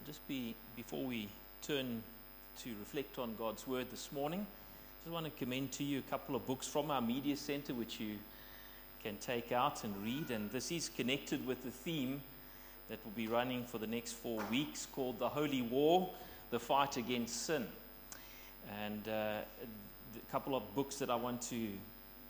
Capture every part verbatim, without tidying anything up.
just be, before we turn to reflect on God's Word this morning, I just want to commend to you a couple of books from our media center which you can take out and read. And this is connected with the theme that will be running for the next four weeks called The Holy War, The Fight Against Sin. And uh, a couple of books that I want to um,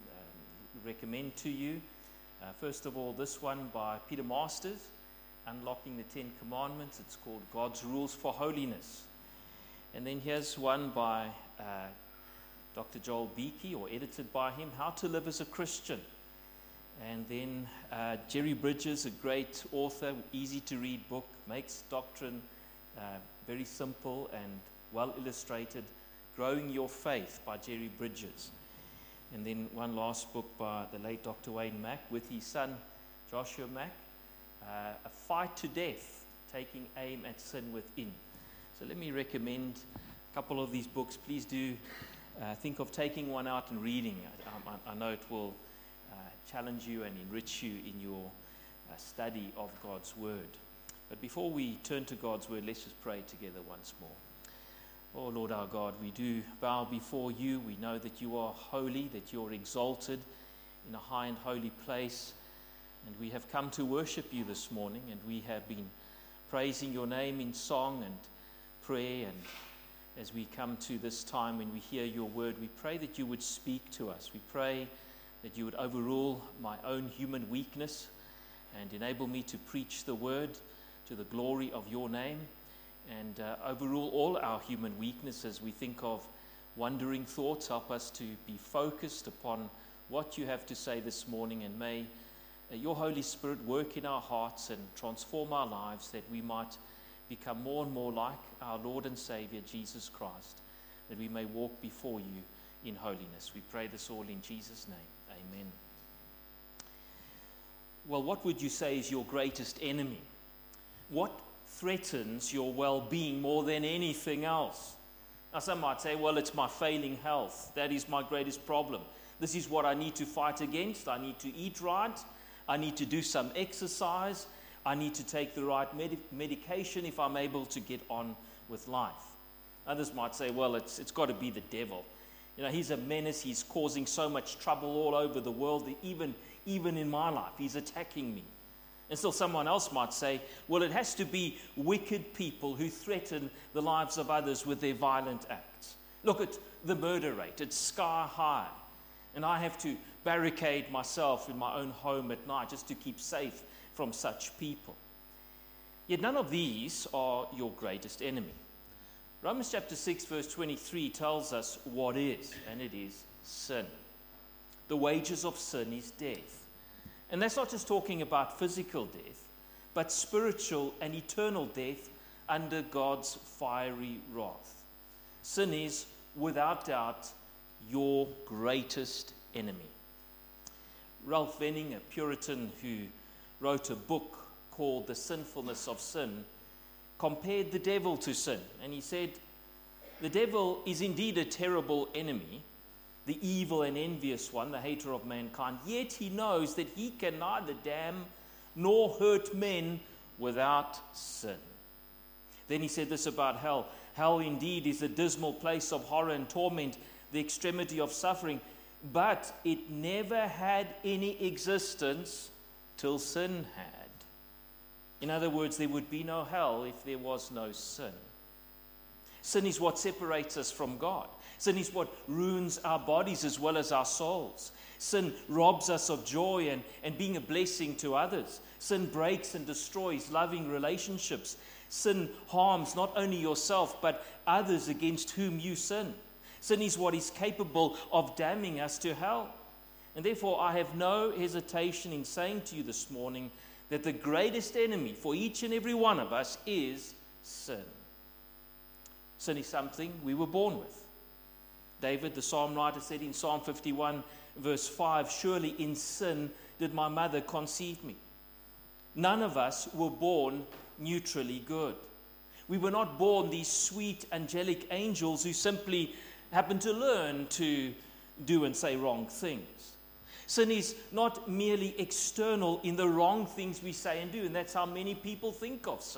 recommend to you. Uh, first of all, this one by Peter Masters, Unlocking the Ten Commandments. It's called God's Rules for Holiness. And then here's one by uh, Doctor Joel Beakey, or edited by him, How to Live as a Christian. And then uh, Jerry Bridges, a great author, easy to read book, makes doctrine uh, very simple and well illustrated, Growing Your Faith by Jerry Bridges. And then one last book by the late Doctor Wayne Mack with his son Joshua Mack, uh, A Fight to Death, Taking Aim at Sin Within. So let me recommend a couple of these books. Please do uh, think of taking one out and reading. I, I, I know it will uh, challenge you and enrich you in your uh, study of God's Word. But before we turn to God's Word, let's just pray together once more. Oh Lord our God, we do bow before you. We know that you are holy, that you are exalted in a high and holy place. And we have come to worship you this morning, and we have been praising your name in song and prayer. And as we come to this time when we hear your word, we pray that you would speak to us. We pray that you would overrule my own human weakness and enable me to preach the word to the glory of your name. And uh, overrule all our human weaknesses. We think of wandering thoughts. Help us to be focused upon what you have to say this morning. And may uh, your Holy Spirit work in our hearts and transform our lives, that we might become more and more like our Lord and Savior, Jesus Christ, that we may walk before you in holiness. We pray this all in Jesus' name. Amen. Well, what would you say is your greatest enemy? What threatens your well-being more than anything else? Now, some might say, well, it's my failing health. That is my greatest problem. This is what I need to fight against. I need to eat right. I need to do some exercise. I need to take the right med- medication if I'm able to get on with life. Others might say, well, it's it's got to be the devil. You know, he's a menace. He's causing so much trouble all over the world that even, even in my life, he's attacking me. And still someone else might say, well, it has to be wicked people who threaten the lives of others with their violent acts. Look at the murder rate. It's sky high. And I have to barricade myself in my own home at night just to keep safe from such people. Yet none of these are your greatest enemy. Romans chapter six verse twenty-three tells us what is, and it is sin. The wages of sin is death. And that's not just talking about physical death, but spiritual and eternal death under God's fiery wrath. Sin is, without doubt, your greatest enemy. Ralph Venning, a Puritan who wrote a book called The Sinfulness of Sin, compared the devil to sin. And he said, the devil is indeed a terrible enemy, the evil and envious one, the hater of mankind, yet he knows that he can neither damn nor hurt men without sin. Then he said this about hell. Hell indeed is a dismal place of horror and torment, the extremity of suffering, but it never had any existence till sin had. In other words, there would be no hell if there was no sin. Sin is what separates us from God. Sin is what ruins our bodies as well as our souls. Sin robs us of joy and, and being a blessing to others. Sin breaks and destroys loving relationships. Sin harms not only yourself but others against whom you sin. Sin is what is capable of damning us to hell. And therefore I have no hesitation in saying to you this morning that the greatest enemy for each and every one of us is sin. Sin is something we were born with. David, the psalm writer, said in Psalm fifty-one, verse five, surely in sin did my mother conceive me. None of us were born neutrally good. We were not born these sweet angelic angels who simply happen to learn to do and say wrong things. Sin is not merely external in the wrong things we say and do, and that's how many people think of sin.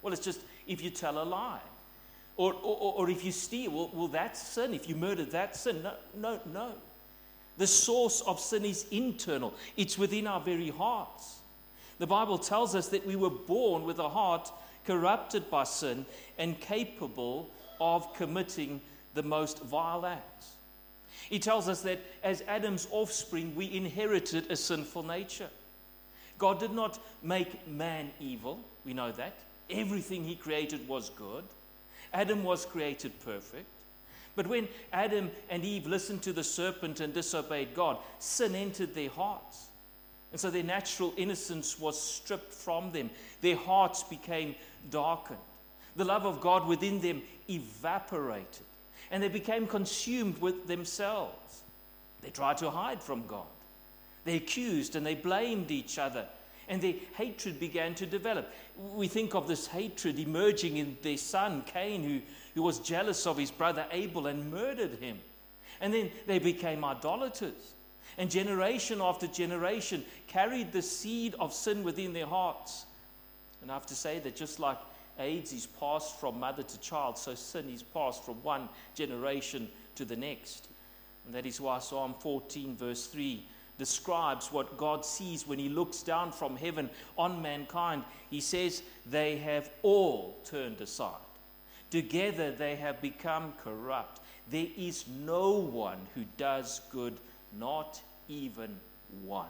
Well, it's just if you tell a lie. Or, or, or if you steal, well, well, that's sin. If you murder, that's sin. No, no, no. The source of sin is internal. It's within our very hearts. The Bible tells us that we were born with a heart corrupted by sin and capable of committing the most vile acts. He tells us that as Adam's offspring, we inherited a sinful nature. God did not make man evil. We know that. Everything he created was good. Adam was created perfect. But when Adam and Eve listened to the serpent and disobeyed God, sin entered their hearts. And so their natural innocence was stripped from them. Their hearts became darkened. The love of God within them evaporated. And they became consumed with themselves. They tried to hide from God. They accused and they blamed each other. And their hatred began to develop. We think of this hatred emerging in their son, Cain, who, who was jealous of his brother Abel and murdered him. And then they became idolaters. And generation after generation carried the seed of sin within their hearts. And I have to say that just like AIDS is passed from mother to child, so sin is passed from one generation to the next. And that is why Psalm fourteen verse three describes what God sees when he looks down from heaven on mankind. He says, they have all turned aside. Together they have become corrupt. There is no one who does good, not even one.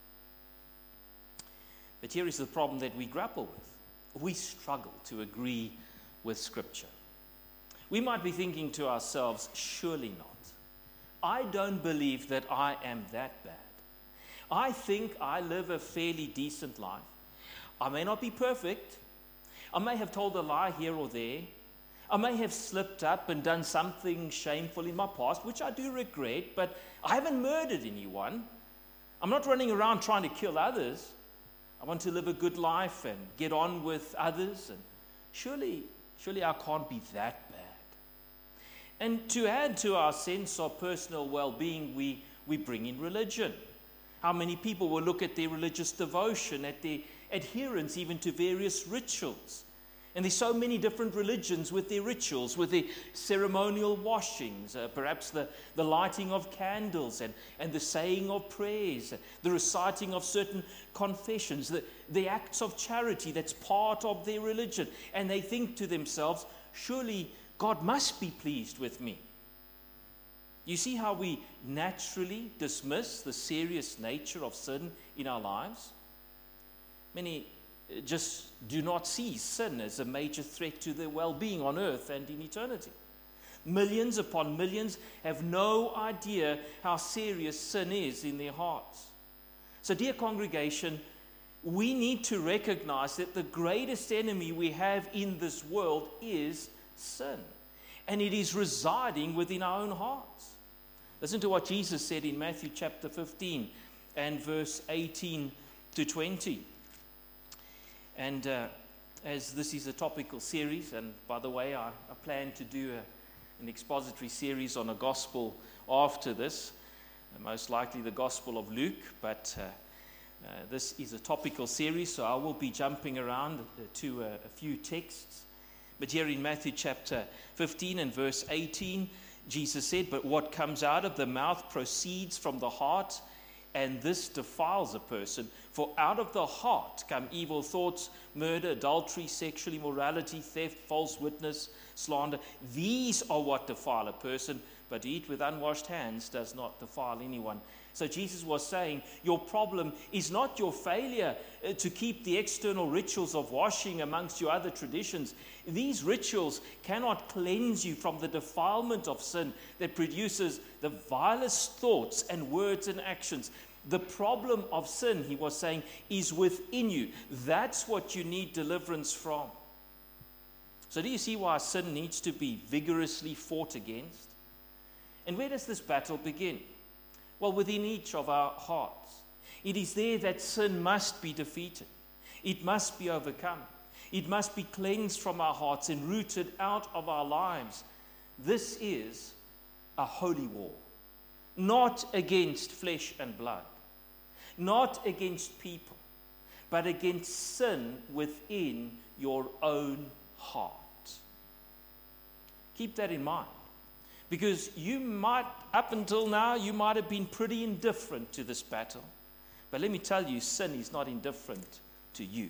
But here is the problem that we grapple with. We struggle to agree with Scripture. We might be thinking to ourselves, surely not. I don't believe that I am that bad. I think I live a fairly decent life. I may not be perfect. I may have told a lie here or there. I may have slipped up and done something shameful in my past, which I do regret, but I haven't murdered anyone. I'm not running around trying to kill others. I want to live a good life and get on with others. And surely, surely I can't be that bad. And to add to our sense of personal well-being, we, we bring in religion. How many people will look at their religious devotion, at their adherence even to various rituals. And there's so many different religions with their rituals, with their ceremonial washings, uh, perhaps the, the lighting of candles and, and the saying of prayers, the reciting of certain confessions, the, the acts of charity that's part of their religion. And they think to themselves, surely God must be pleased with me. You see how we naturally dismiss the serious nature of sin in our lives? Many just do not see sin as a major threat to their well-being on earth and in eternity. Millions upon millions have no idea how serious sin is in their hearts. So, dear congregation, we need to recognize that the greatest enemy we have in this world is sin. And it is residing within our own hearts. Listen to what Jesus said in Matthew chapter fifteen and verse eighteen to twenty. And uh, as this is a topical series, and by the way, I, I plan to do a, an expository series on a gospel after this, uh, most likely the Gospel of Luke, but uh, uh, this is a topical series, so I will be jumping around to a, a few texts. But here in Matthew chapter fifteen and verse eighteen, Jesus said, "But what comes out of the mouth proceeds from the heart, and this defiles a person. For out of the heart come evil thoughts, murder, adultery, sexual immorality, theft, false witness, slander. These are what defile a person, but to eat with unwashed hands does not defile anyone." So Jesus was saying, your problem is not your failure to keep the external rituals of washing amongst your other traditions. These rituals cannot cleanse you from the defilement of sin that produces the vilest thoughts and words and actions. The problem of sin, he was saying, is within you. That's what you need deliverance from. So do you see why sin needs to be vigorously fought against? And where does this battle begin? Well, within each of our hearts. It is there that sin must be defeated. It must be overcome. It must be cleansed from our hearts and rooted out of our lives. This is a holy war. Not against flesh and blood. Not against people. but against sin within your own heart. Keep that in mind. Because you might, up until now, you might have been pretty indifferent to this battle. But let me tell you, sin is not indifferent to you.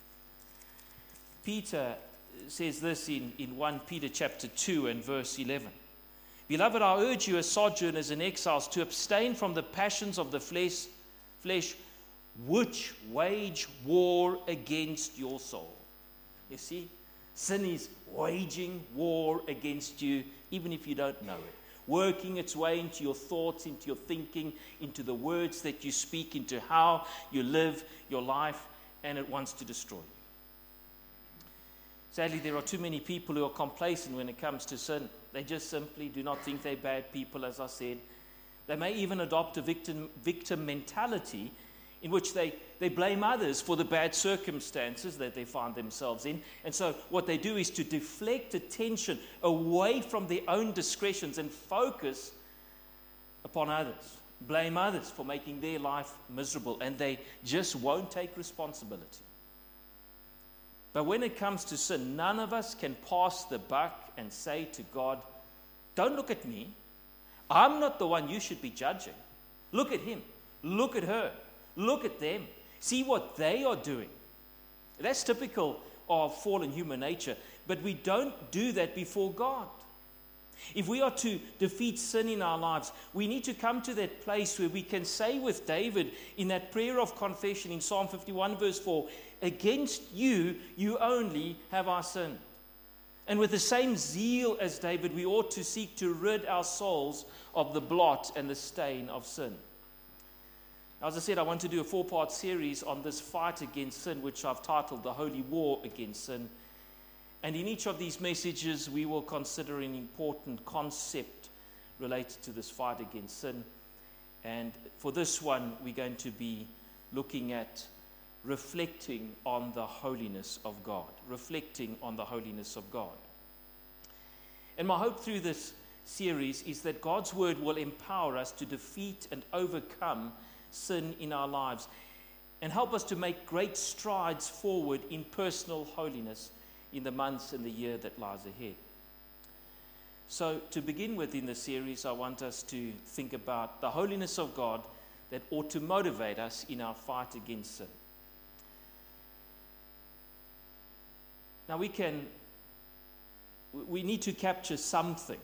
Peter says this in, in First Peter chapter two and verse eleven. Beloved, I urge you as sojourners and exiles to abstain from the passions of the flesh, flesh which wage war against your soul. You see, sin is waging war against you, even if you don't know it. Working its way into your thoughts, into your thinking, into the words that you speak, into how you live your life, and it wants to destroy you. Sadly, there are too many people who are complacent when it comes to sin. They just simply do not think they're bad people, as I said. They may even adopt a victim, victim mentality in which they, they blame others for the bad circumstances that they find themselves in. And so what they do is to deflect attention away from their own discretions and focus upon others. Blame others for making their life miserable, and they just won't take responsibility. But when it comes to sin, none of us can pass the buck and say to God, don't look at me. I'm not the one you should be judging. Look at him. Look at her. Look at them. See what they are doing. That's typical of fallen human nature. But we don't do that before God. If we are to defeat sin in our lives, we need to come to that place where we can say with David in that prayer of confession in Psalm fifty-one verse four, against you, you only have I sinned. And with the same zeal as David, we ought to seek to rid our souls of the blot and the stain of sin. As I said, I want to do a four-part series on this fight against sin, which I've titled The Holy War Against Sin. And in each of these messages, we will consider an important concept related to this fight against sin. And for this one, we're going to be looking at reflecting on the holiness of God. Reflecting on the holiness of God. And my hope through this series is that God's word will empower us to defeat and overcome sin in our lives and help us to make great strides forward in personal holiness in the months and the year that lies ahead. So to begin with in the series, I want us to think about the holiness of God that ought to motivate us in our fight against sin. Now we can, we need to capture something,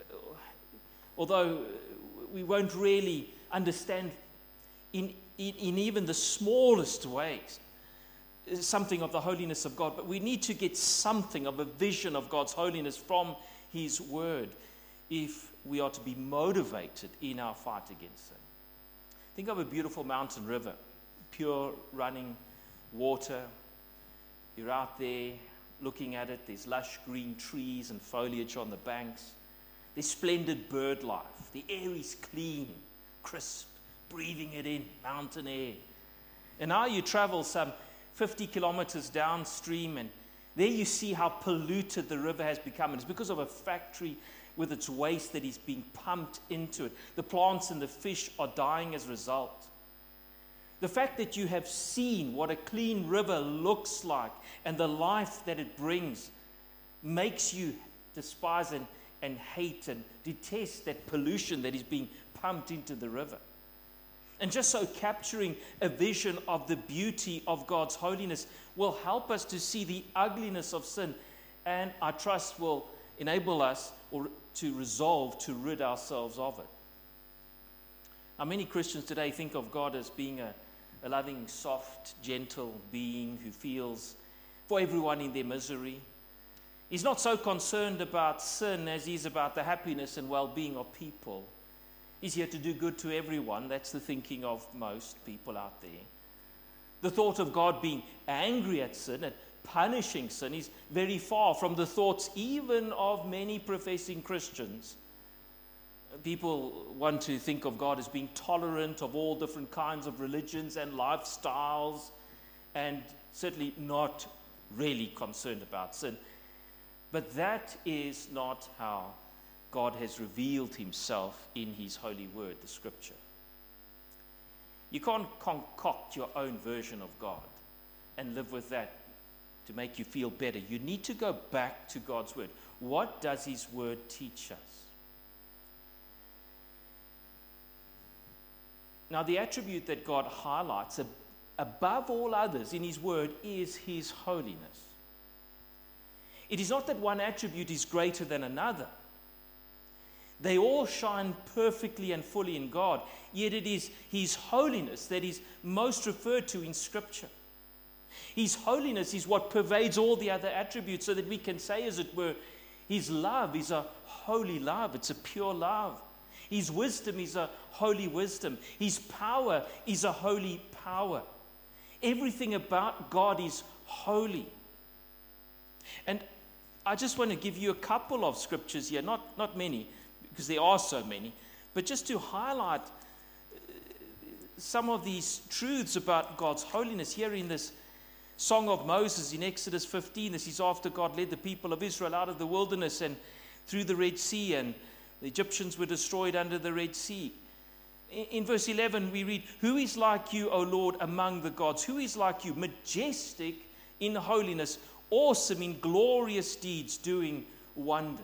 although we won't really understand in, in, in even the smallest ways something of the holiness of God, but we need to get something of a vision of God's holiness from his word if we are to be motivated in our fight against sin. Think of a beautiful mountain river, pure running water. You're out there looking at it. There's lush green trees and foliage on the banks. There's splendid bird life. The air is clean, crisp, breathing it in, mountain air. And now you travel some fifty kilometers downstream, and there you see how polluted the river has become. And it's because of a factory with its waste that is being pumped into it. The plants and the fish are dying as a result. The fact that you have seen what a clean river looks like and the life that it brings makes you despise and, and hate and detest that pollution that is being pumped into the river. And just so capturing a vision of the beauty of God's holiness will help us to see the ugliness of sin, and I trust will enable us or to resolve to rid ourselves of it. Now, many Christians today think of God as being a, a loving, soft, gentle being who feels for everyone in their misery. He's not so concerned about sin as he is about the happiness and well-being of people. He's here to do good to everyone. That's the thinking of most people out there. The thought of God being angry at sin and punishing sin is very far from the thoughts even of many professing Christians. People want to think of God as being tolerant of all different kinds of religions and lifestyles, and certainly not really concerned about sin. But that is not how God has revealed himself in his holy word, the scripture. You can't concoct your own version of God. and live with that to make you feel better. You need to go back to God's word. What does his word teach us? Now, the attribute that God highlights above all others in his word is his holiness. It is not that one attribute is greater than another. They all shine perfectly and fully in God, yet it is his holiness that is most referred to in Scripture. His holiness is what pervades all the other attributes, so that we can say, as it were, his love is a holy love. It's a pure love. His wisdom is a holy wisdom. His power is a holy power. Everything about God is holy. And I just want to give you a couple of scriptures here, not, not many, because there are so many, but just to highlight some of these truths about God's holiness here in this Song of Moses in Exodus fifteen. This is after God led the people of Israel out of the wilderness and through the Red Sea, and the Egyptians were destroyed under the Red Sea. In verse eleven we read, "Who is like you, O Lord, among the gods? Who is like you, majestic in holiness, awesome in glorious deeds, doing wonders?"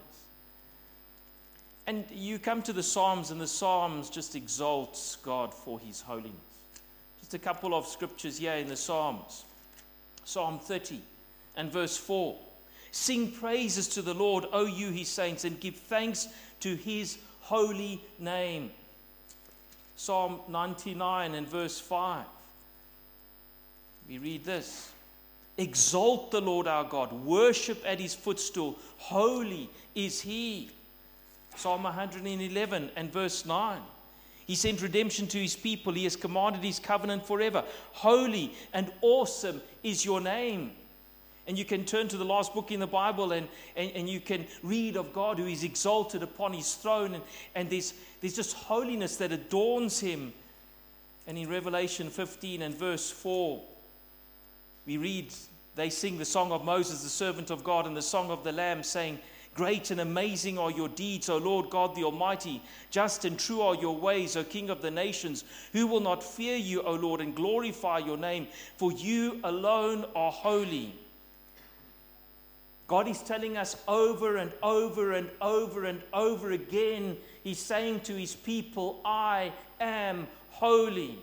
And you come to the Psalms, and the Psalms just exalts God for his holiness. Just a couple of scriptures here in the Psalms. Psalm thirty and verse four. "Sing praises to the Lord, O you his saints, and give thanks to his holy name." Psalm ninety-nine and verse five. We read this: "Exalt the Lord our God, worship at his footstool, holy is he." Psalm one hundred eleven and verse nine. "He sent redemption to his people. He has commanded his covenant forever. Holy and awesome is your name." And you can turn to the last book in the Bible, and, and, and you can read of God who is exalted upon his throne. And, and there's, there's just holiness that adorns him. And in Revelation fifteen and verse four, we read, they sing the song of Moses, the servant of God, and the song of the Lamb, saying, "Great and amazing are your deeds, O Lord God the Almighty. Just and true are your ways, O King of the nations. Who will not fear you, O Lord, and glorify your name? For you alone are holy." God is telling us over and over and over and over again, he's saying to his people, "I am holy."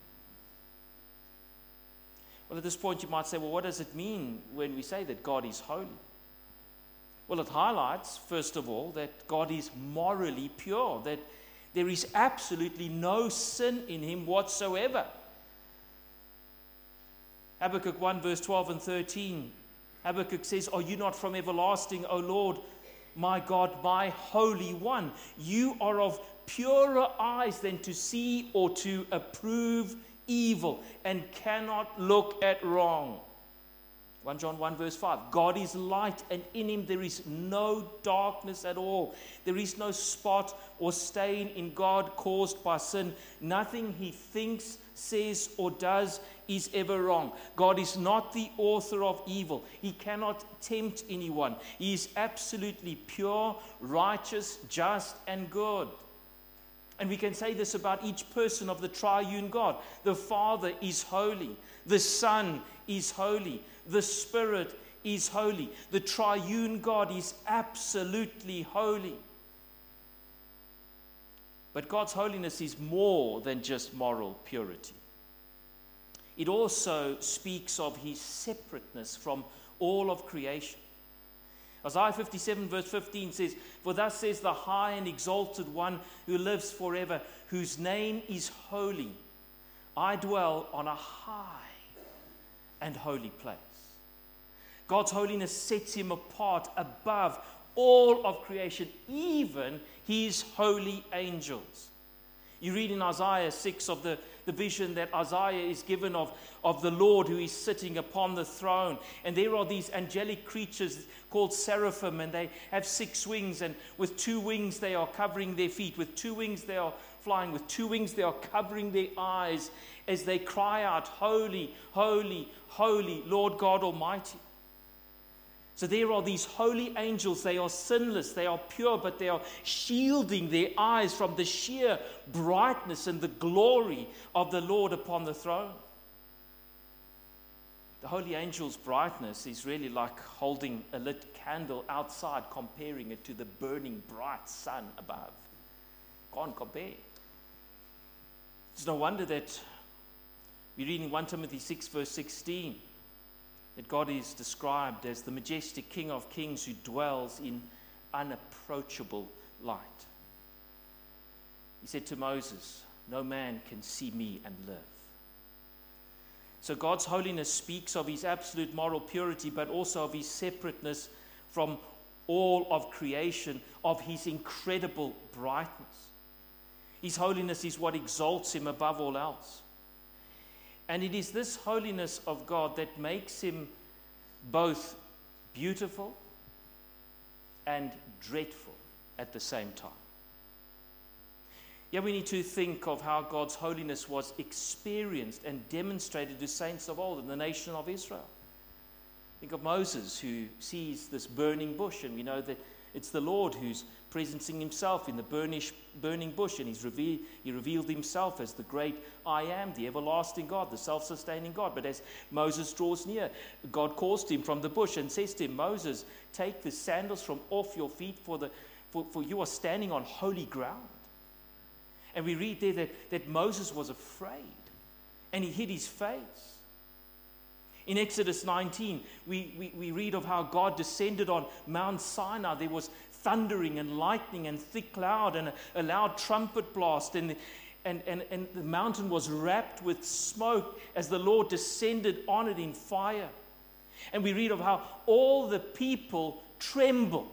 Well, at this point you might say, well, what does it mean when we say that God is holy? Well, it highlights, first of all, that God is morally pure, that there is absolutely no sin in him whatsoever. Habakkuk one, verse twelve and thirteen. Habakkuk says, "Are you not from everlasting, O Lord, my God, my Holy One? You are of purer eyes than to see or to approve evil, and cannot look at wrong." First John one verse five. God is light, and in him there is no darkness at all. There is no spot or stain in God caused by sin. Nothing he thinks, says, or does is ever wrong. God is not the author of evil. He cannot tempt anyone. He is absolutely pure, righteous, just, and good. And we can say this about each person of the triune God. The Father is holy. The Son is holy. The Spirit is holy. The triune God is absolutely holy. But God's holiness is more than just moral purity. It also speaks of his separateness from all of creation. Isaiah fifty-seven verse fifteen says, "For thus says the high and exalted one who lives forever, whose name is holy. I dwell on a high and holy place." God's holiness sets him apart above all of creation, even his holy angels. You read in Isaiah six of the, the vision that Isaiah is given of, of the Lord who is sitting upon the throne. And there are these angelic creatures called seraphim, and they have six wings. And with two wings they are covering their feet. With two wings they are flying. With two wings they are covering their eyes as they cry out, "Holy, holy, holy, Lord God Almighty." So there are these holy angels. They are sinless, they are pure, but they are shielding their eyes from the sheer brightness and the glory of the Lord upon the throne. The holy angel's brightness is really like holding a lit candle outside, comparing it to the burning bright sun above. Can't compare. It's no wonder that we read in First Timothy six verse sixteen that God is described as the majestic King of kings who dwells in unapproachable light. He said to Moses, "No man can see me and live." So God's holiness speaks of his absolute moral purity, but also of his separateness from all of creation, of his incredible brightness. His holiness is what exalts him above all else. And it is this holiness of God that makes him both beautiful and dreadful at the same time. Yeah, we need to think of how God's holiness was experienced and demonstrated to saints of old in the nation of Israel. Think of Moses, who sees this burning bush, and we know that it's the Lord who's presencing himself in the burnish, burning bush, and he's revealed, he revealed himself as the great I am, the everlasting God, the self-sustaining God. But as Moses draws near, God calls to him from the bush and says to him, "Moses, take the sandals from off your feet, for, the, for, for you are standing on holy ground." And we read there that, that Moses was afraid, and he hid his face. In Exodus nineteen, we, we, we read of how God descended on Mount Sinai. There was thundering and lightning and thick cloud and a, a loud trumpet blast, and, and, and, and the mountain was wrapped with smoke as the Lord descended on it in fire. And we read of how all the people trembled.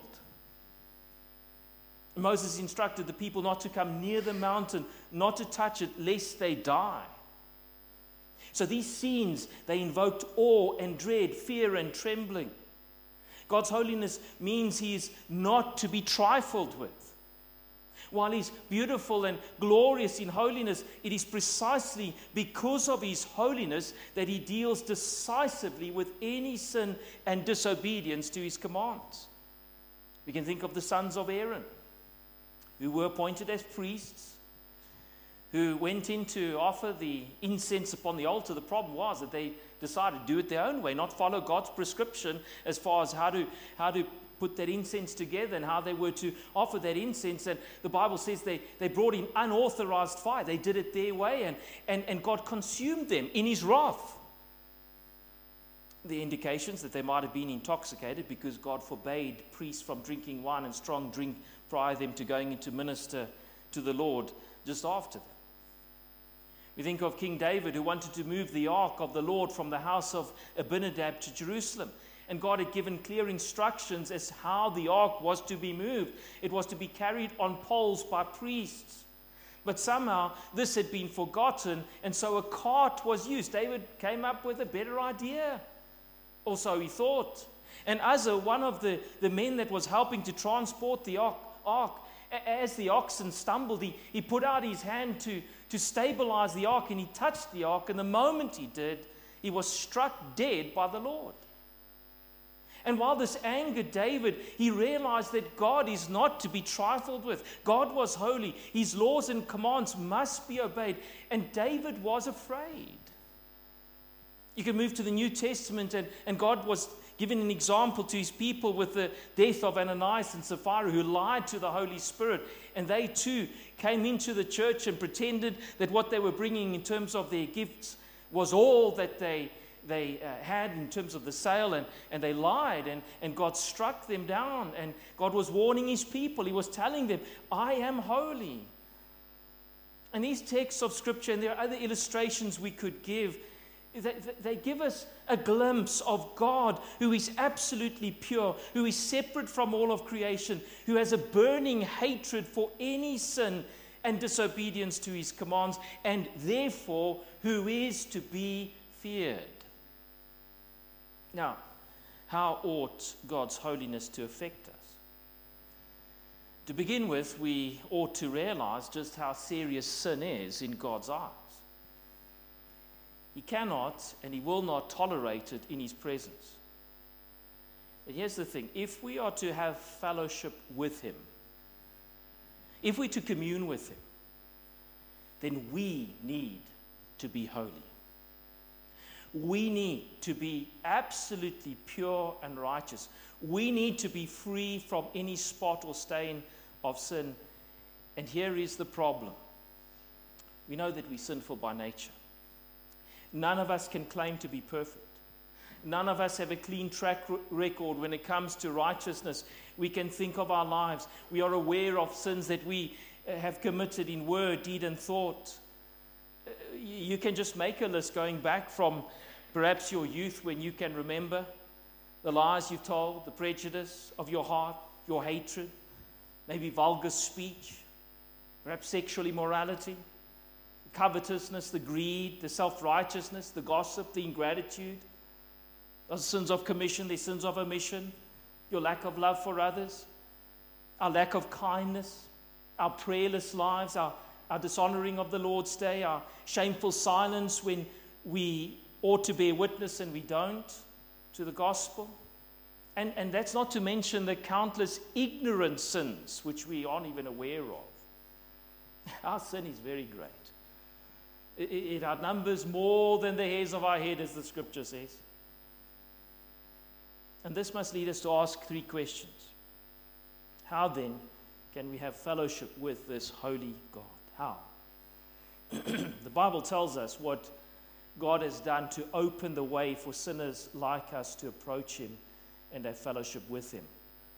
Moses instructed the people not to come near the mountain, not to touch it, lest they die. So these scenes, they invoked awe and dread, fear and trembling. God's holiness means he is not to be trifled with. While he's beautiful and glorious in holiness, it is precisely because of his holiness that he deals decisively with any sin and disobedience to his commands. We can think of the sons of Aaron, who were appointed as priests, who went in to offer the incense upon the altar. The problem was that they decided to do it their own way, not follow God's prescription as far as how to, how to put that incense together and how they were to offer that incense. And the Bible says they, they brought in unauthorized fire. They did it their way, and, and, and God consumed them in his wrath. The indications that they might have been intoxicated because God forbade priests from drinking wine and strong drink prior to them to going in to minister to the Lord just after them. We think of King David, who wanted to move the ark of the Lord from the house of Abinadab to Jerusalem. And God had given clear instructions as how the ark was to be moved. It was to be carried on poles by priests. But somehow this had been forgotten, and so a cart was used. David came up with a better idea, or so he thought. And Uzzah, one of the, the men that was helping to transport the ark, ark as the oxen stumbled, he, he put out his hand to, to stabilize the ark, and he touched the ark, and the moment he did, he was struck dead by the Lord. And while this angered David, he realized that God is not to be trifled with. God was holy. His laws and commands must be obeyed. And David was afraid. You can move to the New Testament, and, and God was giving an example to his people with the death of Ananias and Sapphira, who lied to the Holy Spirit. And they too came into the church and pretended that what they were bringing in terms of their gifts was all that they they uh, had in terms of the sale, and, and they lied, and, and God struck them down, and God was warning his people. He was telling them, I am holy. And these texts of Scripture, and there are other illustrations we could give, they, they give us a glimpse of God who is absolutely pure, who is separate from all of creation, who has a burning hatred for any sin and disobedience to his commands, and therefore who is to be feared. Now, how ought God's holiness to affect us? To begin with, we ought to realize just how serious sin is in God's eyes. He cannot and he will not tolerate it in his presence. But here's the thing, if we are to have fellowship with him, if we're to commune with him, then we need to be holy. We need to be absolutely pure and righteous. We need to be free from any spot or stain of sin. And here is the problem. We know that we're sinful by nature. None of us can claim to be perfect. None of us have a clean track record when it comes to righteousness. We can think of our lives. We are aware of sins that we have committed in word, deed, and thought. You can just make a list going back from perhaps your youth when you can remember the lies you've told, the prejudice of your heart, your hatred, maybe vulgar speech, perhaps sexual immorality, the covetousness, the greed, the self-righteousness, the gossip, the ingratitude. Those sins of commission, the sins of omission, your lack of love for others, our lack of kindness, our prayerless lives, our, our dishonoring of the Lord's day, our shameful silence when we ought to bear witness and we don't to the gospel. And, and that's not to mention the countless ignorant sins which we aren't even aware of. Our sin is very great. It, it outnumbers more than the hairs of our head, as the scripture says. And this must lead us to ask three questions. How then can we have fellowship with this holy God? How? The Bible tells us what God has done to open the way for sinners like us to approach Him and have fellowship with Him.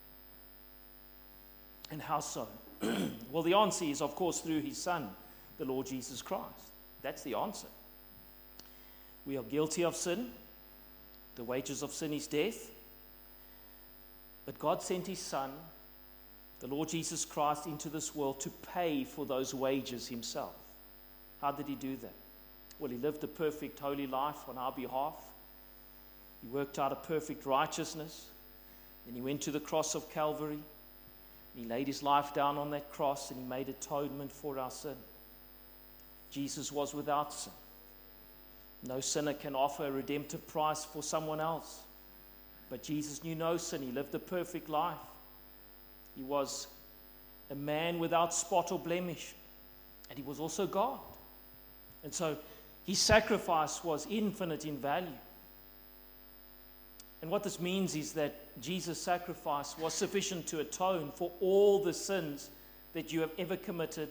And how so? Well, the answer is, of course, through His Son, the Lord Jesus Christ. That's the answer. We are guilty of sin. The wages of sin is death. But God sent His Son, the Lord Jesus Christ, into this world to pay for those wages Himself. How did He do that? Well, He lived a perfect, holy life on our behalf. He worked out a perfect righteousness. Then He went to the cross of Calvary. He laid His life down on that cross and He made atonement for our sin. Jesus was without sin. No sinner can offer a redemptive price for someone else. But Jesus knew no sin. He lived a perfect life. He was a man without spot or blemish. And He was also God. And so His sacrifice was infinite in value. And what this means is that Jesus' sacrifice was sufficient to atone for all the sins that you have ever committed,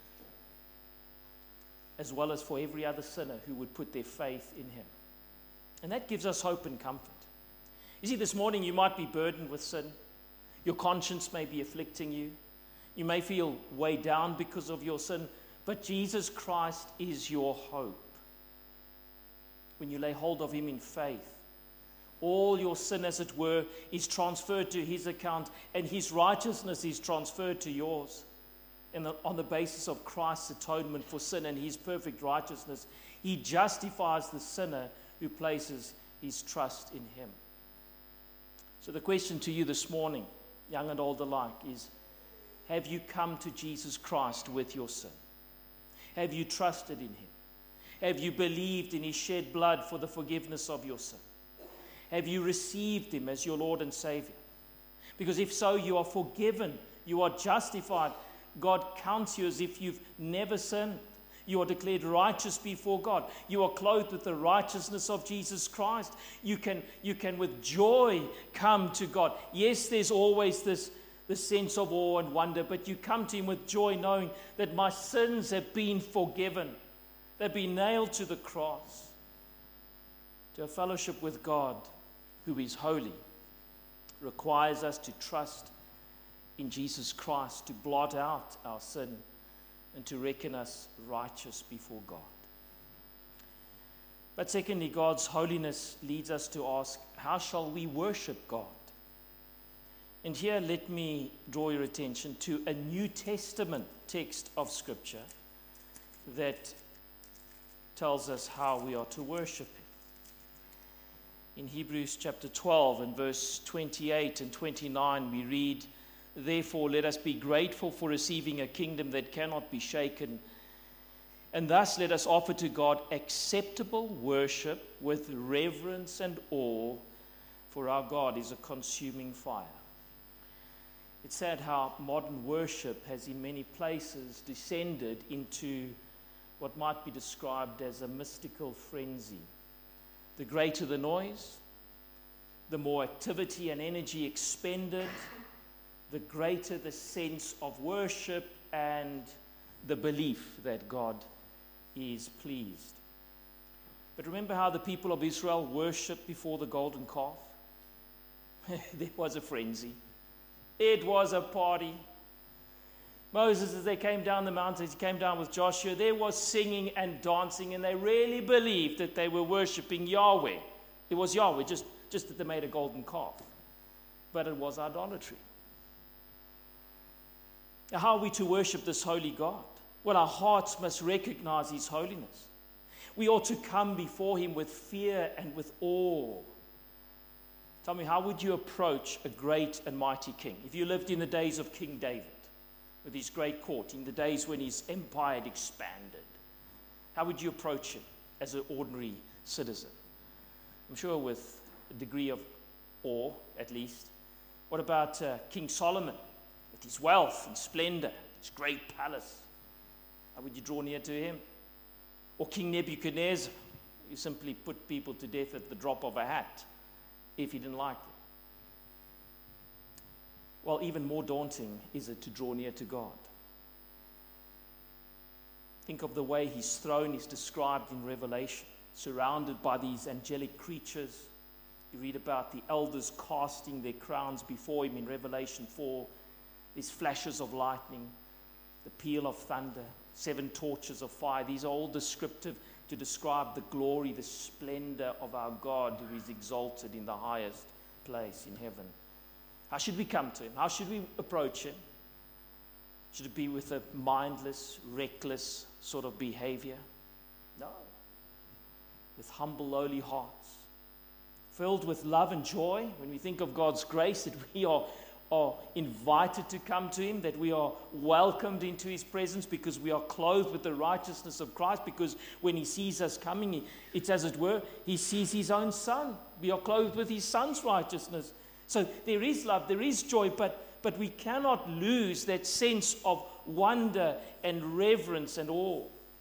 as well as for every other sinner who would put their faith in Him. And that gives us hope and comfort. You see, this morning you might be burdened with sin. Your conscience may be afflicting you. You may feel weighed down because of your sin. But Jesus Christ is your hope. When you lay hold of Him in faith, all your sin, as it were, is transferred to His account, and His righteousness is transferred to yours. And on the basis of Christ's atonement for sin and His perfect righteousness, He justifies the sinner who places his trust in Him. So the question to you this morning, young and old alike, is, have you come to Jesus Christ with your sin? Have you trusted in Him? Have you believed in His shed blood for the forgiveness of your sin? Have you received Him as your Lord and Savior? Because if so, you are forgiven. You are justified. God counts you as if you've never sinned. You are declared righteous before God. You are clothed with the righteousness of Jesus Christ. You can, you can with joy come to God. Yes, there's always this, this sense of awe and wonder, but you come to Him with joy knowing that my sins have been forgiven. They've been nailed to the cross. To have fellowship with God, who is holy, requires us to trust in Jesus Christ, to blot out our sin and to reckon us righteous before God. But secondly, God's holiness leads us to ask, how shall we worship God? And here let me draw your attention to a New Testament text of Scripture that tells us how we are to worship Him. In Hebrews chapter twelve and verse twenty-eight and twenty-nine we read, "Therefore let us be grateful for receiving a kingdom that cannot be shaken, and thus let us offer to God acceptable worship with reverence and awe, for our God is a consuming fire." It's sad how modern worship has in many places descended into what might be described as a mystical frenzy. The greater the noise, the more activity and energy expended, the greater the sense of worship and the belief that God is pleased. But remember how the people of Israel worshipped before the golden calf? There was a frenzy. It was a party. Moses, as they came down the mountains, he came down with Joshua, there was singing and dancing, and they really believed that they were worshipping Yahweh. It was Yahweh, just, just that they made a golden calf. But it was idolatry. Now, how are we to worship this holy God? Well, our hearts must recognize His holiness. We ought to come before Him with fear and with awe. Tell me, how would you approach a great and mighty king? If you lived in the days of King David, with his great court, in the days when his empire had expanded, how would you approach him as an ordinary citizen? I'm sure with a degree of awe, at least. What about uh, King Solomon, with his wealth and splendor, his great palace? How would you draw near to him? Or King Nebuchadnezzar, who simply put people to death at the drop of a hat if he didn't like them? Well, even more daunting is it to draw near to God. Think of the way His throne is described in Revelation, surrounded by these angelic creatures. You read about the elders casting their crowns before Him in Revelation four. These flashes of lightning, the peal of thunder, seven torches of fire. These are all descriptive to describe the glory, the splendor of our God who is exalted in the highest place in heaven. How should we come to Him? How should we approach Him? Should it be with a mindless, reckless sort of behavior? No. With humble, lowly hearts, filled with love and joy. When we think of God's grace, that we are, are invited to come to Him, that we are welcomed into His presence because we are clothed with the righteousness of Christ, because when He sees us coming, it's as it were, He sees His own Son. We are clothed with His Son's righteousness. So there is love, there is joy, but, but we cannot lose that sense of wonder and reverence and awe.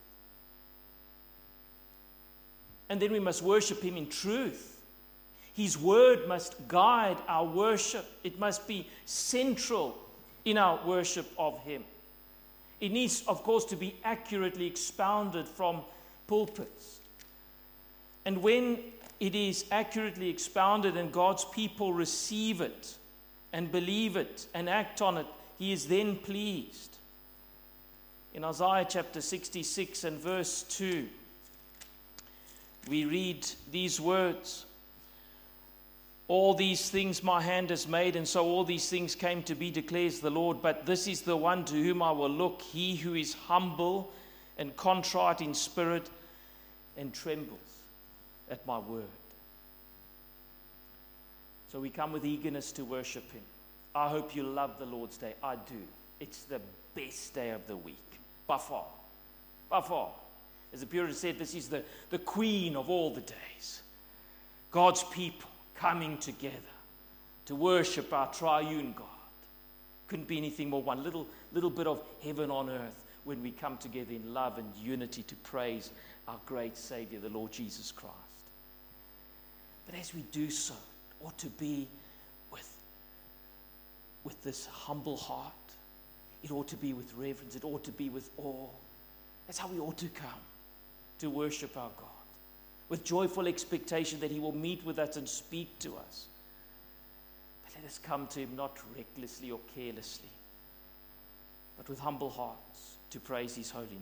And then we must worship Him in truth. His word must guide our worship. It must be central in our worship of Him. It needs, of course, to be accurately expounded from pulpits. And when it is accurately expounded and God's people receive it and believe it and act on it, He is then pleased. In Isaiah chapter sixty-six and verse two, we read these words: all these things my hand has made, and so all these things came to be, declares the Lord. But this is the one to whom I will look, he who is humble and contrite in spirit and trembles at my word. So we come with eagerness to worship Him. I hope you love the Lord's Day. I do. It's the best day of the week, by far. By far. As the Puritan said, this is the, the queen of all the days. God's people coming together to worship our triune God. Couldn't be anything more. One little, little bit of heaven on earth when we come together in love and unity to praise our great Savior, the Lord Jesus Christ. But as we do so, it ought to be with, with this humble heart. It ought to be with reverence. It ought to be with awe. That's how we ought to come to worship our God, with joyful expectation that He will meet with us and speak to us. But let us come to Him not recklessly or carelessly, but with humble hearts to praise His holy name.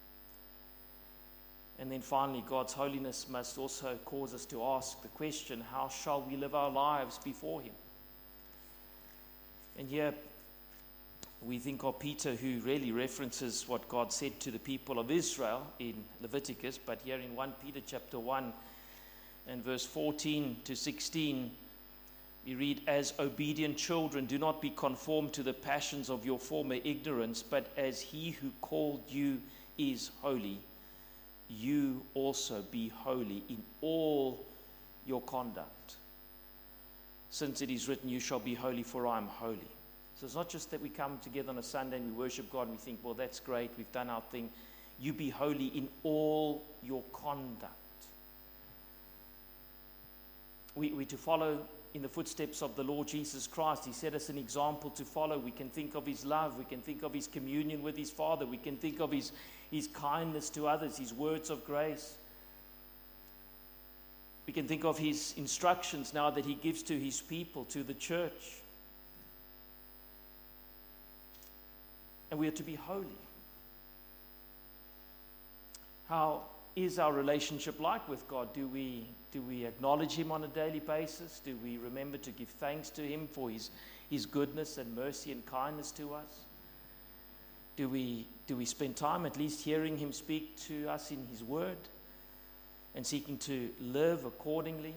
And then finally, God's holiness must also cause us to ask the question, how shall we live our lives before Him? And here we think of Peter, who really references what God said to the people of Israel in Leviticus, but here in First Peter chapter one and verse fourteen to sixteen, we read, as obedient children, do not be conformed to the passions of your former ignorance, but as He who called you is holy, you also be holy in all your conduct. Since it is written, you shall be holy, for I am holy. So it's not just that we come together on a Sunday and we worship God and we think, well, that's great, we've done our thing. You be holy in all your conduct. we, we to follow in the footsteps of the Lord Jesus Christ. He set us an example to follow. We can think of his love. We can think of his communion with his Father. We can think of his, his kindness to others, his words of grace. We can think of his instructions now that he gives to his people, to the church. And we are to be holy. How is our relationship like with God? Do we, do we acknowledge him on a daily basis? Do we remember to give thanks to him for his, his goodness and mercy and kindness to us? Do we, do we spend time at least hearing him speak to us in his word and seeking to live accordingly?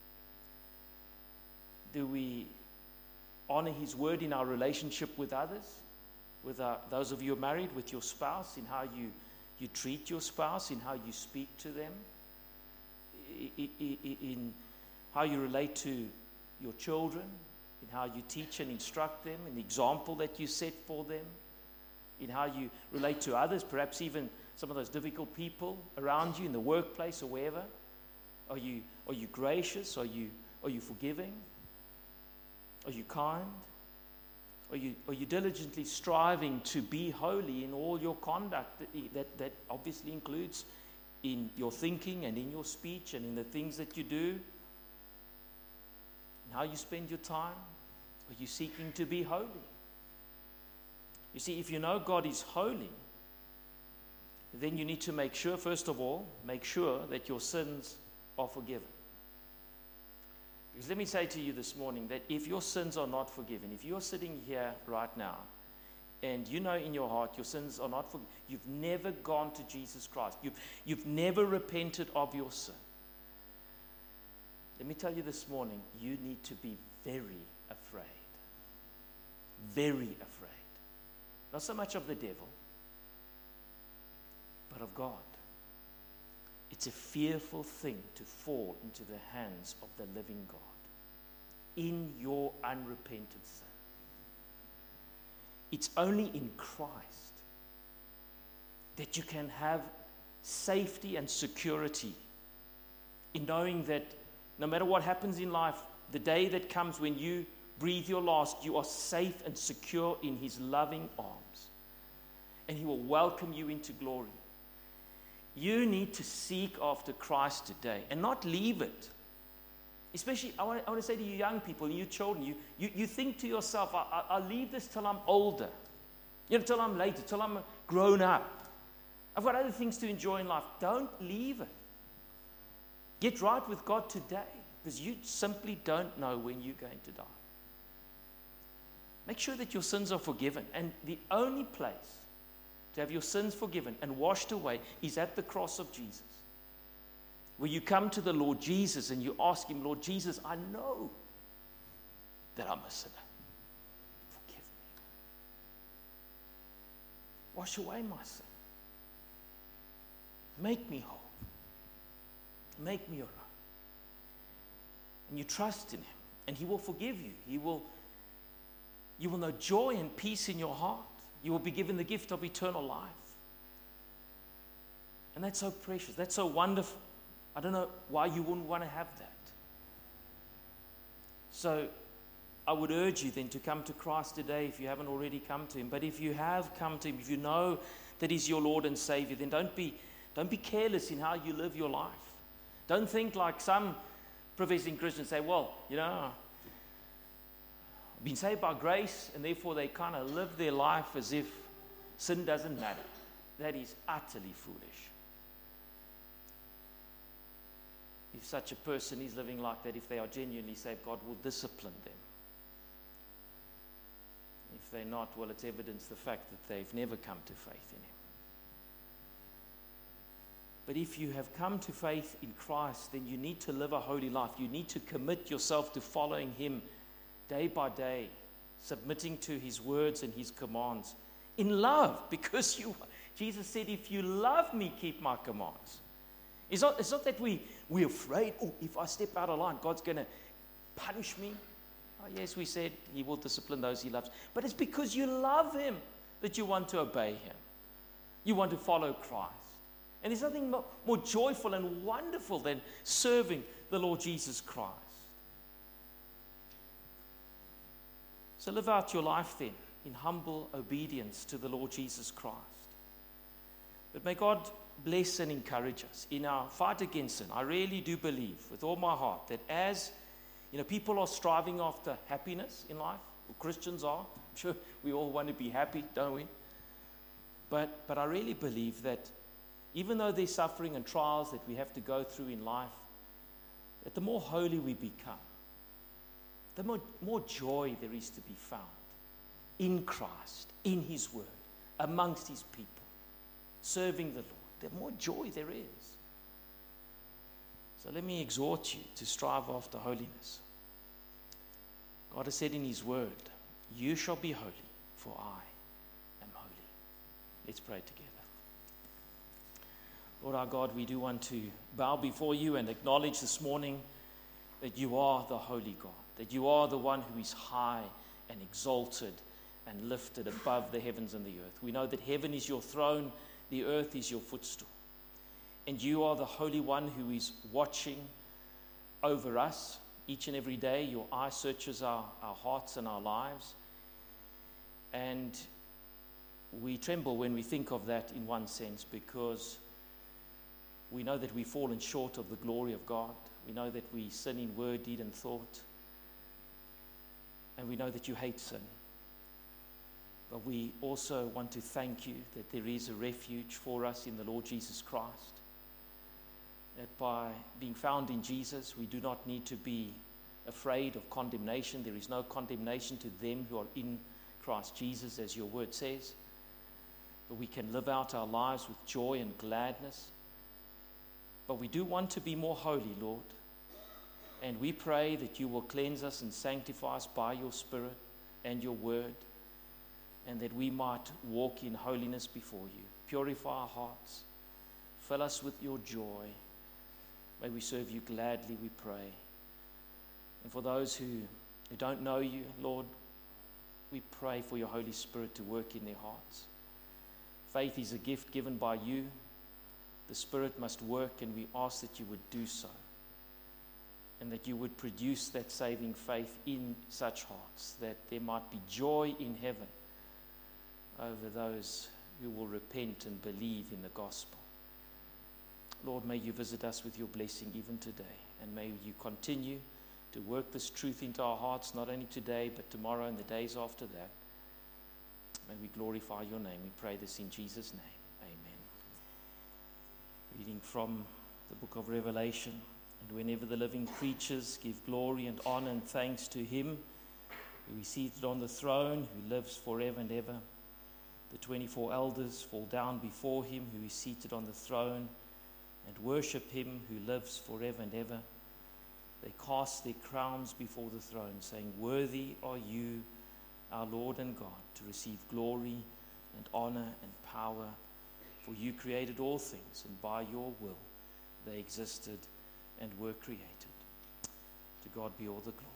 Do we honor his word in our relationship with others? With our, those of you who are married, with your spouse, in how you You treat your spouse, in how you speak to them, in how you relate to your children, in how you teach and instruct them, in the example that you set for them, in how you relate to others, perhaps even some of those difficult people around you in the workplace or wherever. Are you, are you gracious? Are you, are you forgiving? Are you kind? Are you, are you diligently striving to be holy in all your conduct? That, that, that obviously includes in your thinking and in your speech and in the things that you do, and how you spend your time. Are you seeking to be holy? You see, if you know God is holy, then you need to make sure, first of all, make sure that your sins are forgiven. Because let me say to you this morning that if your sins are not forgiven, if you're sitting here right now and you know in your heart your sins are not forgiven, you've never gone to Jesus Christ, you've, you've never repented of your sin, let me tell you this morning, you need to be very afraid. Very afraid. Not so much of the devil, but of God. It's a fearful thing to fall into the hands of the living God in your unrepentant sin. It's only in Christ that you can have safety and security in knowing that no matter what happens in life, the day that comes when you breathe your last, you are safe and secure in his loving arms. And he will welcome you into glory. You need to seek after Christ today and not leave it. Especially, I want, I want to say to you young people, you children, you, you, you think to yourself, I, I, I'll leave this till I'm older. You know, till I'm later, till I'm grown up. I've got other things to enjoy in life. Don't leave it. Get right with God today, because you simply don't know when you're going to die. Make sure that your sins are forgiven. And the only place to have your sins forgiven and washed away is at the cross of Jesus. Where you come to the Lord Jesus and you ask him, Lord Jesus, I know that I'm a sinner. Forgive me. Wash away my sin. Make me whole. Make me right. And you trust in him, and he will forgive you. He will, you will know joy and peace in your heart. You will be given the gift of eternal life. And that's so precious. That's so wonderful. I don't know why you wouldn't want to have that. So I would urge you then to come to Christ today if you haven't already come to him. But if you have come to him, if you know that he's your Lord and Savior, then don't be, don't be careless in how you live your life. Don't think like some professing Christians say, well, you know, been saved by grace, and therefore they kind of live their life as if sin doesn't matter. That is utterly foolish. If such a person is living like that, if they are genuinely saved, God will discipline them. If they're not, well, it's evidence the fact that they've never come to faith in him. But if you have come to faith in Christ, then you need to live a holy life. You need to commit yourself to following him day by day, submitting to his words and his commands in love, because you, Jesus said, if you love me, keep my commands. It's not, it's not that we, we're afraid, oh, if I step out of line, God's going to punish me. Oh, yes, we said he will discipline those he loves. But it's because you love him that you want to obey him. You want to follow Christ. And there's nothing more, more joyful and wonderful than serving the Lord Jesus Christ. So live out your life then in humble obedience to the Lord Jesus Christ. But may God bless and encourage us in our fight against sin. I really do believe with all my heart that as you know, people are striving after happiness in life, or Christians are. I'm sure we all want to be happy, don't we? But, but I really believe that even though there's suffering and trials that we have to go through in life, that the more holy we become, the more, more joy there is to be found in Christ, in His Word, amongst His people, serving the Lord. The more joy there is. So let me exhort you to strive after holiness. God has said in His Word, you shall be holy, for I am holy. Let's pray together. Lord our God, we do want to bow before you and acknowledge this morning that you are the holy God, that you are the one who is high and exalted and lifted above the heavens and the earth. We know that heaven is your throne, the earth is your footstool. And you are the Holy One who is watching over us each and every day. Your eye searches our, our hearts and our lives. And we tremble when we think of that in one sense, because we know that we've fallen short of the glory of God. We know that we sin in word, deed, and thought. And we know that you hate sin. But we also want to thank you that there is a refuge for us in the Lord Jesus Christ. That by being found in Jesus, we do not need to be afraid of condemnation. There is no condemnation to them who are in Christ Jesus, as your word says. But we can live out our lives with joy and gladness. But we do want to be more holy, Lord. And we pray that you will cleanse us and sanctify us by your Spirit and your word, and that we might walk in holiness before you. Purify our hearts. Fill us with your joy. May we serve you gladly, we pray. And for those who, who don't know you, Lord, we pray for your Holy Spirit to work in their hearts. Faith is a gift given by you. The Spirit must work, and we ask that you would do so, and that you would produce that saving faith in such hearts, that there might be joy in heaven over those who will repent and believe in the gospel. Lord, may you visit us with your blessing even today, and may you continue to work this truth into our hearts, not only today, but tomorrow and the days after that. May we glorify your name. We pray this in Jesus' name. Amen. Reading from the book of Revelation. And whenever the living creatures give glory and honor and thanks to him who is seated on the throne, who lives forever and ever, the twenty-four elders fall down before him who is seated on the throne and worship him who lives forever and ever. They cast their crowns before the throne, saying, worthy are you, our Lord and God, to receive glory and honor and power, for you created all things, and by your will they existed and were created. To God be all the glory.